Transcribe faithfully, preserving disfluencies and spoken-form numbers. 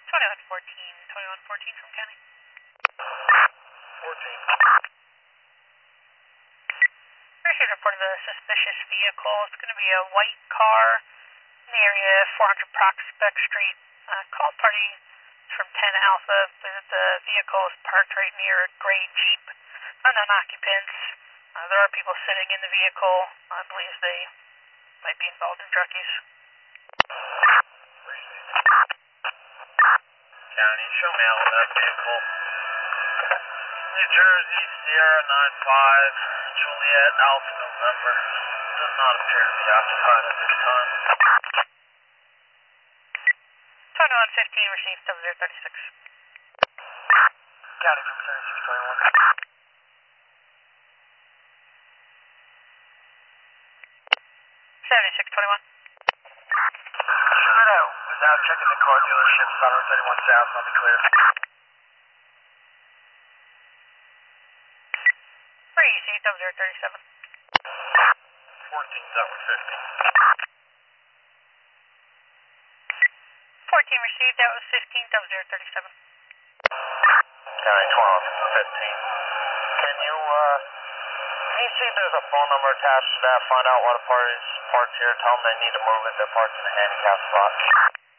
twenty-one fourteen, twenty-one fourteen from county. fourteen. Received report of a suspicious vehicle. It's going to be a white car in the area, four hundred Prospect Street. Uh, call party from ten Alpha. The vehicle is parked right near a gray Jeep. Unknown occupants. Uh, there are people sitting in the vehicle. I believe they might be involved in drug use. County, show me out of that vehicle. New Jersey, Sierra nine five, Juliet, Alpha November. Does not appear to be occupied at this time. twenty-one fifteen, received double zero thirty-six. County from seventy-six twenty-one. seventy-six twenty-one. Shooter out. Was out checking the car dealership, Southern thirty-one South, nothing clear. Received double zero thirty-seven. fourteen, that was fifteen. fourteen received, that was fifteen, double zero thirty-seven. County twenty-one fifteen. Can you, uh, can you see if there's a phone number attached to that? Find out why the party's parked here. Tell them they need to move it. They're parked in a handicap spot.